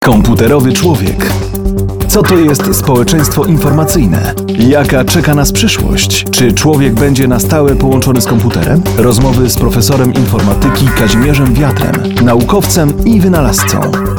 Komputerowy człowiek. Co to jest społeczeństwo informacyjne? Jaka czeka nas przyszłość? Czy człowiek będzie na stałe połączony z komputerem? Rozmowy z profesorem informatyki Kazimierzem Wiatrem, naukowcem i wynalazcą.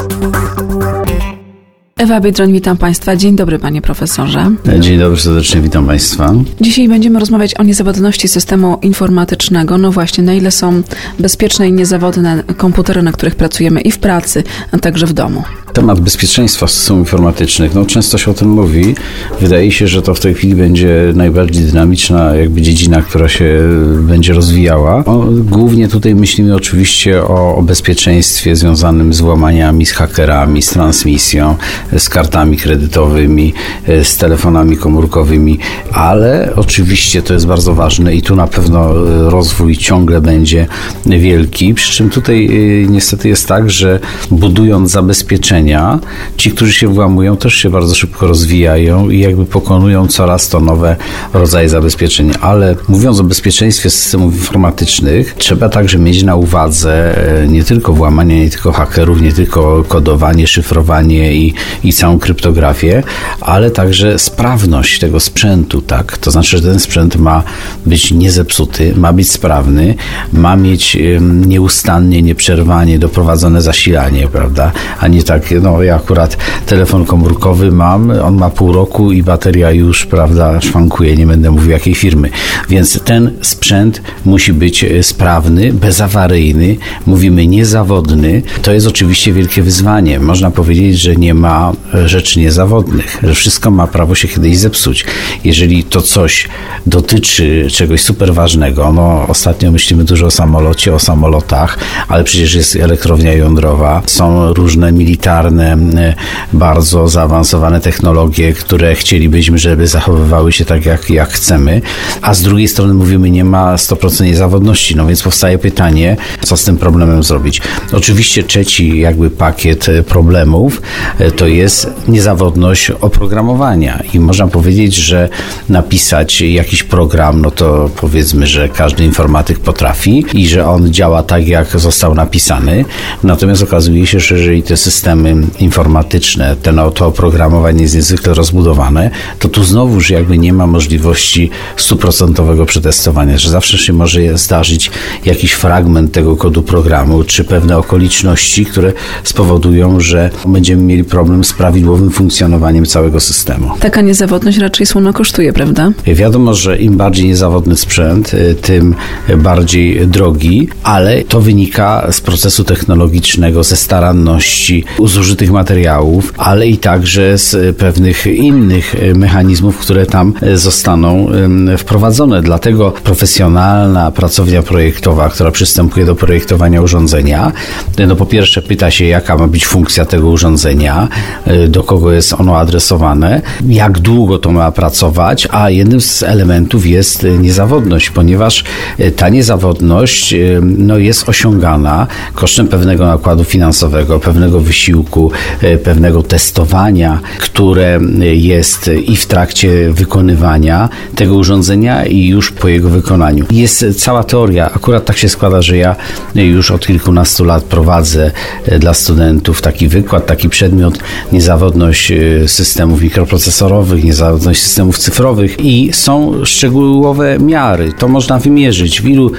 Ewa Biedroń, witam Państwa. Dzień dobry, panie profesorze. Dzień dobry, serdecznie witam Państwa. Dzisiaj będziemy rozmawiać o niezawodności systemu informatycznego. No właśnie, na ile są bezpieczne i niezawodne komputery, na których pracujemy i w pracy, a także w domu. Temat bezpieczeństwa systemów informatycznych, często się o tym mówi. Wydaje się, że to w tej chwili będzie najbardziej dynamiczna dziedzina, która się będzie rozwijała. Głównie tutaj myślimy oczywiście o bezpieczeństwie związanym z włamaniami, z hakerami, z transmisją, z kartami kredytowymi, z telefonami komórkowymi, ale oczywiście to jest bardzo ważne i tu na pewno rozwój ciągle będzie wielki, przy czym tutaj niestety jest tak, że budując zabezpieczenia, ci, którzy się włamują, też się bardzo szybko rozwijają i pokonują coraz to nowe rodzaje zabezpieczeń, ale mówiąc o bezpieczeństwie systemów informatycznych, trzeba także mieć na uwadze nie tylko włamania, nie tylko hakerów, nie tylko kodowanie, szyfrowanie i całą kryptografię, ale także sprawność tego sprzętu, tak? To znaczy, że ten sprzęt ma być niezepsuty, ma być sprawny, ma mieć nieustannie, nieprzerwanie doprowadzone zasilanie, prawda? A nie tak, ja akurat telefon komórkowy mam, on ma pół roku i bateria już, prawda, szwankuje, nie będę mówił jakiej firmy. Więc ten sprzęt musi być sprawny, bezawaryjny, mówimy niezawodny. To jest oczywiście wielkie wyzwanie. Można powiedzieć, że nie ma rzeczy niezawodnych, że wszystko ma prawo się kiedyś zepsuć. Jeżeli to coś dotyczy czegoś super ważnego, ostatnio myślimy dużo o samolocie, o samolotach, ale przecież jest elektrownia jądrowa, są różne militarne, bardzo zaawansowane technologie, które chcielibyśmy, żeby zachowywały się tak, jak chcemy, a z drugiej strony mówimy, nie ma 100% niezawodności, więc powstaje pytanie, co z tym problemem zrobić. Oczywiście trzeci pakiet problemów to jest niezawodność oprogramowania i można powiedzieć, że napisać jakiś program, to powiedzmy, że każdy informatyk potrafi i że on działa tak, jak został napisany, natomiast okazuje się, że jeżeli te systemy informatyczne, to oprogramowanie jest niezwykle rozbudowane, to tu znowuż nie ma możliwości 100% przetestowania, że zawsze się może zdarzyć jakiś fragment tego kodu programu, czy pewne okoliczności, które spowodują, że będziemy mieli problem z prawidłowym funkcjonowaniem całego systemu. Taka niezawodność raczej słono kosztuje, prawda? Wiadomo, że im bardziej niezawodny sprzęt, tym bardziej drogi, ale to wynika z procesu technologicznego, ze staranności, zużytych materiałów, ale i także z pewnych innych mechanizmów, które tam zostaną wprowadzone. Dlatego profesjonalna pracownia projektowa, która przystępuje do projektowania urządzenia, po pierwsze pyta się, jaka ma być funkcja tego urządzenia, do kogo jest ono adresowane, jak długo to ma pracować, a jednym z elementów jest niezawodność, ponieważ ta niezawodność jest osiągana kosztem pewnego nakładu finansowego, pewnego wysiłku, pewnego testowania, które jest i w trakcie wykonywania tego urządzenia i już po jego wykonaniu. Jest cała teoria, akurat tak się składa, że ja już od kilkunastu lat prowadzę dla studentów taki wykład, taki przedmiot, niezawodność systemów mikroprocesorowych, niezawodność systemów cyfrowych i są szczegółowe miary. To można wymierzyć w ilu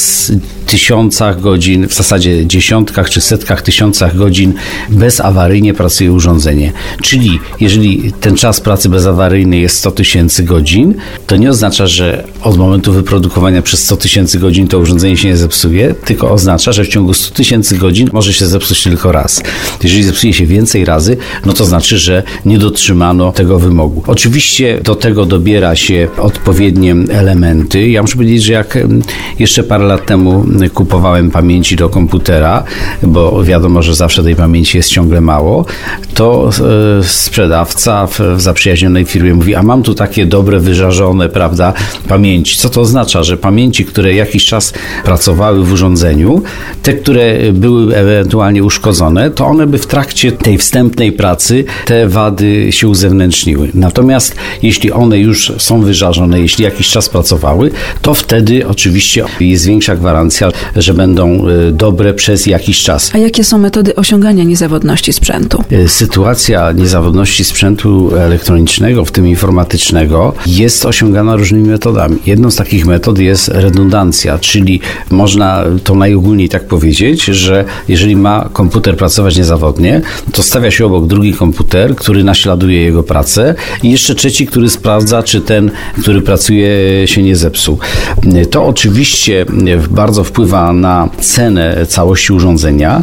tysiącach godzin, w zasadzie dziesiątkach czy setkach tysiącach godzin bezawaryjnie pracuje urządzenie. Czyli jeżeli ten czas pracy bezawaryjnej jest 100 000 godzin, to nie oznacza, że od momentu wyprodukowania przez 100 000 godzin to urządzenie się nie zepsuje, tylko oznacza, że w ciągu 100 000 godzin może się zepsuć tylko raz. Jeżeli zepsuje się więcej razy, to znaczy, że nie dotrzymano tego wymogu. Oczywiście do tego dobiera się odpowiednie elementy. Ja muszę powiedzieć, że jak jeszcze parę lat temu kupowałem pamięci do komputera, bo wiadomo, że zawsze tej pamięci jest ciągle mało, to sprzedawca w zaprzyjaźnionej firmie mówi, a mam tu takie dobre, wyżarzone, prawda, pamięci. Co to oznacza? Że pamięci, które jakiś czas pracowały w urządzeniu, te, które były ewentualnie uszkodzone, to one by w trakcie tej wstępnej pracy te wady się uzewnętrzniły. Natomiast jeśli one już są wyżarzone, jeśli jakiś czas pracowały, to wtedy oczywiście jest większa gwarancja, że będą dobre przez jakiś czas. A jakie są metody osiągania niezawodności? niezawodności sprzętu? Sytuacja niezawodności sprzętu elektronicznego, w tym informatycznego, jest osiągana różnymi metodami. Jedną z takich metod jest redundancja, czyli można to najogólniej tak powiedzieć, że jeżeli ma komputer pracować niezawodnie, to stawia się obok drugi komputer, który naśladuje jego pracę i jeszcze trzeci, który sprawdza, czy ten, który pracuje, się nie zepsuł. To oczywiście bardzo wpływa na cenę całości urządzenia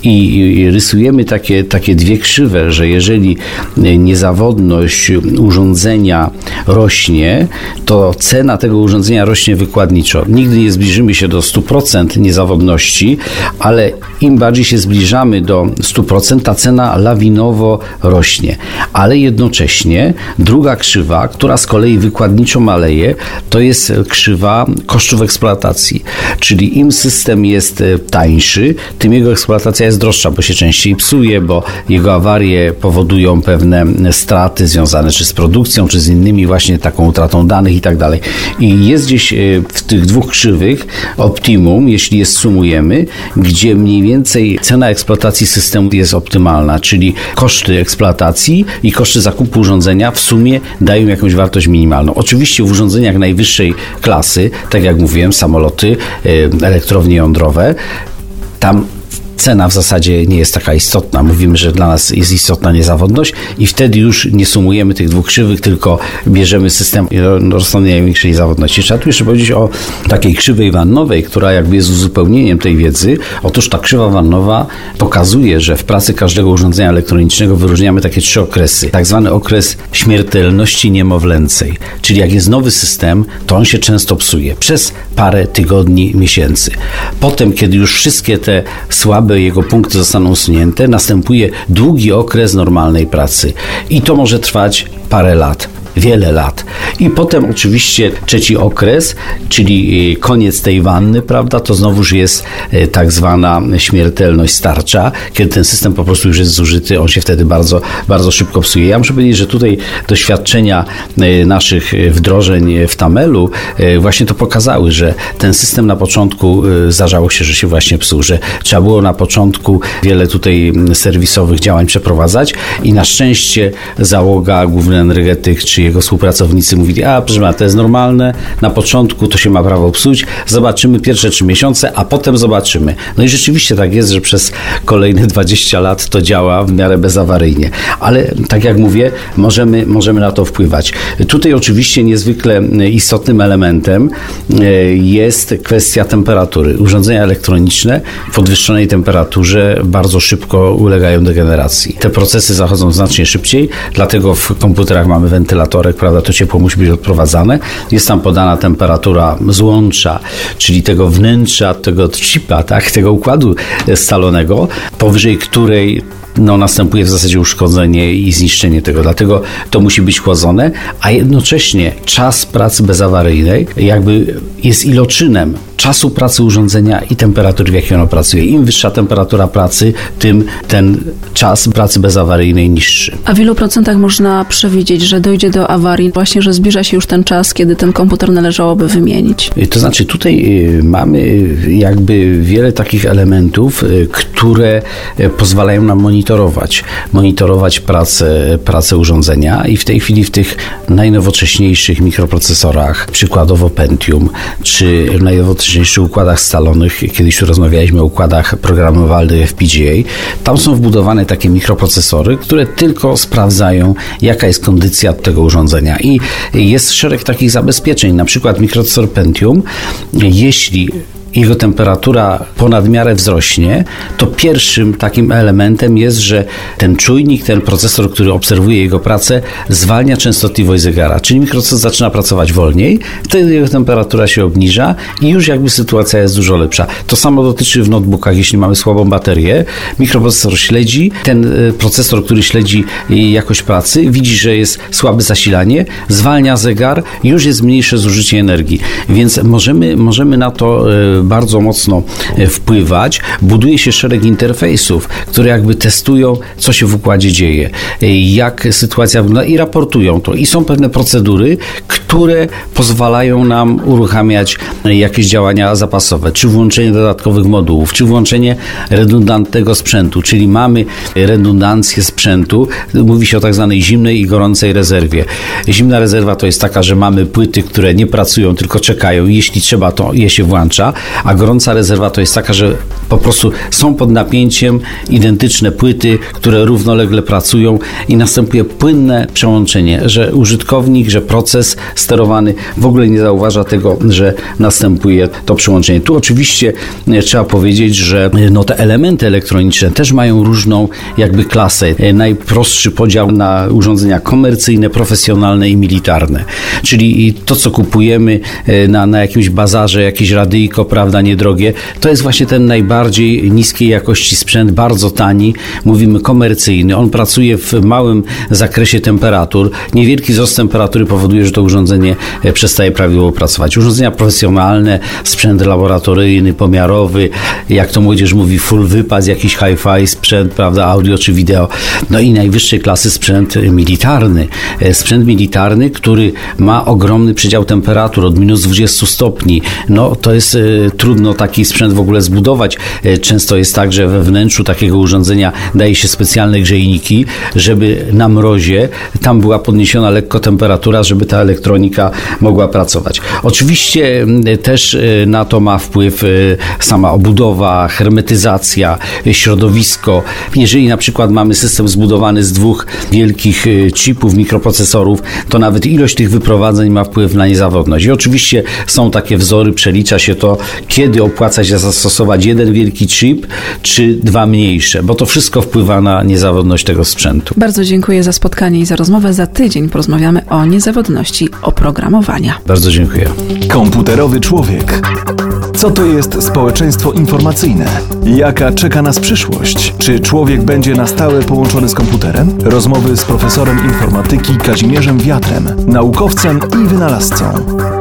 i rysujemy takie dwie krzywe, że jeżeli niezawodność urządzenia rośnie, to cena tego urządzenia rośnie wykładniczo. Nigdy nie zbliżymy się do 100% niezawodności, ale im bardziej się zbliżamy do 100%, ta cena lawinowo rośnie. Ale jednocześnie druga krzywa, która z kolei wykładniczo maleje, to jest krzywa kosztów eksploatacji. Czyli im system jest tańszy, tym jego eksploatacja jest droższa, bo się częściej psuje, bo jego awarie powodują pewne straty związane czy z produkcją, czy z innymi właśnie taką utratą danych i tak dalej. I jest gdzieś w tych dwóch krzywych optimum, jeśli je sumujemy, gdzie mniej więcej cena eksploatacji systemu jest optymalna, czyli koszty eksploatacji i koszty zakupu urządzenia w sumie dają jakąś wartość minimalną. Oczywiście w urządzeniach najwyższej klasy, tak jak mówiłem, samoloty, elektrownie jądrowe, tam cena w zasadzie nie jest taka istotna. Mówimy, że dla nas jest istotna niezawodność i wtedy już nie sumujemy tych dwóch krzywych, tylko bierzemy system rozsądnej największej niezawodności. Trzeba tu jeszcze powiedzieć o takiej krzywej wannowej, która jakby jest uzupełnieniem tej wiedzy. Otóż ta krzywa wannowa pokazuje, że w pracy każdego urządzenia elektronicznego wyróżniamy takie 3 okresy. Tak zwany okres śmiertelności niemowlęcej. Czyli jak jest nowy system, to on się często psuje przez parę tygodni, miesięcy. Potem, kiedy już wszystkie te słabe jego punkty zostaną usunięte, następuje długi okres normalnej pracy. I to może trwać parę lat. Wiele lat. I potem oczywiście trzeci okres, czyli koniec tej wanny, prawda, to znowuż jest tak zwana śmiertelność starcza, kiedy ten system po prostu już jest zużyty, on się wtedy bardzo, bardzo szybko psuje. Ja muszę powiedzieć, że tutaj doświadczenia naszych wdrożeń w Tamelu właśnie to pokazały, że ten system na początku zdarzało się, że się właśnie psuł, że trzeba było na początku wiele tutaj serwisowych działań przeprowadzać i na szczęście załoga, główny energetyk czy jego współpracownicy mówili, proszę pana, to jest normalne, na początku to się ma prawo psuć, zobaczymy pierwsze 3 miesiące, a potem zobaczymy. No i rzeczywiście tak jest, że przez kolejne 20 lat to działa w miarę bezawaryjnie. Ale tak jak mówię, możemy na to wpływać. Tutaj oczywiście niezwykle istotnym elementem jest kwestia temperatury. Urządzenia elektroniczne w podwyższonej temperaturze bardzo szybko ulegają degeneracji. Te procesy zachodzą znacznie szybciej, dlatego w komputerach mamy wentylatorek, prawda, to ciepło musi być odprowadzane. Jest tam podana temperatura złącza, czyli tego wnętrza, tego chipa, tak, tego układu scalonego, powyżej której następuje w zasadzie uszkodzenie i zniszczenie tego. Dlatego to musi być chłodzone, a jednocześnie czas pracy bezawaryjnej jakby jest iloczynem czasu pracy urządzenia i temperatury, w jakiej ono pracuje. Im wyższa temperatura pracy, tym ten czas pracy bezawaryjnej niższy. A w ilu procentach można przewidzieć, że dojdzie do awarii, właśnie, że zbliża się już ten czas, kiedy ten komputer należałoby wymienić? To znaczy tutaj mamy jakby wiele takich elementów, które pozwalają nam monitorować pracę urządzenia i w tej chwili w tych najnowocześniejszych mikroprocesorach, przykładowo Pentium, czy najnowocześniejszych układach scalonych, kiedyś tu rozmawialiśmy o układach programowalnych FPGA, tam są wbudowane takie mikroprocesory, które tylko sprawdzają, jaka jest kondycja tego urządzenia i jest szereg takich zabezpieczeń, na przykład mikroprocesor Pentium, jeśli jego temperatura ponad miarę wzrośnie, to pierwszym takim elementem jest, że ten czujnik, ten procesor, który obserwuje jego pracę, zwalnia częstotliwość zegara, czyli mikroprocesor zaczyna pracować wolniej, wtedy jego temperatura się obniża i już jakby sytuacja jest dużo lepsza. To samo dotyczy w notebookach, jeśli mamy słabą baterię, mikroprocesor śledzi, ten procesor, który śledzi jakość pracy, widzi, że jest słabe zasilanie, zwalnia zegar, już jest mniejsze zużycie energii, więc możemy na to bardzo mocno wpływać, buduje się szereg interfejsów, które jakby testują, co się w układzie dzieje, jak sytuacja wygląda i raportują to. I są pewne procedury, które pozwalają nam uruchamiać jakieś działania zapasowe, czy włączenie dodatkowych modułów, czy włączenie redundantnego sprzętu, czyli mamy redundancję sprzętu, mówi się o tak zwanej zimnej i gorącej rezerwie. Zimna rezerwa to jest taka, że mamy płyty, które nie pracują, tylko czekają i jeśli trzeba, to je się włącza, a gorąca rezerwa to jest taka, że po prostu są pod napięciem identyczne płyty, które równolegle pracują i następuje płynne przełączenie, że użytkownik, że proces sterowany w ogóle nie zauważa tego, że następuje to przełączenie. Tu oczywiście trzeba powiedzieć, że te elementy elektroniczne też mają różną jakby klasę. Najprostszy podział na urządzenia komercyjne, profesjonalne i militarne. Czyli to, co kupujemy na jakimś bazarze, jakieś radyjko, prawda, niedrogie, to jest właśnie ten najbardziej niskiej jakości sprzęt, bardzo tani, mówimy komercyjny. On pracuje w małym zakresie temperatur. Niewielki wzrost temperatury powoduje, że to urządzenie przestaje prawidłowo pracować. Urządzenia profesjonalne, sprzęt laboratoryjny, pomiarowy, jak to młodzież mówi, full wypas, jakiś hi-fi sprzęt, prawda, audio czy wideo. I najwyższej klasy sprzęt militarny. Sprzęt militarny, który ma ogromny przedział temperatur od minus 20 stopni. To jest trudno taki sprzęt w ogóle zbudować. Często jest tak, że we wnętrzu takiego urządzenia daje się specjalne grzejniki, żeby na mrozie tam była podniesiona lekko temperatura, żeby ta elektronika mogła pracować. Oczywiście też na to ma wpływ sama obudowa, hermetyzacja, środowisko. Jeżeli na przykład mamy system zbudowany z 2 wielkich chipów, mikroprocesorów, to nawet ilość tych wyprowadzeń ma wpływ na niezawodność. I oczywiście są takie wzory, przelicza się to, kiedy opłaca się zastosować jeden wielki chip, czy 2 mniejsze, bo to wszystko wpływa na niezawodność tego sprzętu. Bardzo dziękuję za spotkanie i za rozmowę. Za tydzień porozmawiamy o niezawodności oprogramowania. Bardzo dziękuję. Komputerowy człowiek. Co to jest społeczeństwo informacyjne? Jaka czeka nas przyszłość? Czy człowiek będzie na stałe połączony z komputerem? Rozmowy z profesorem informatyki Kazimierzem Wiatrem, naukowcem i wynalazcą.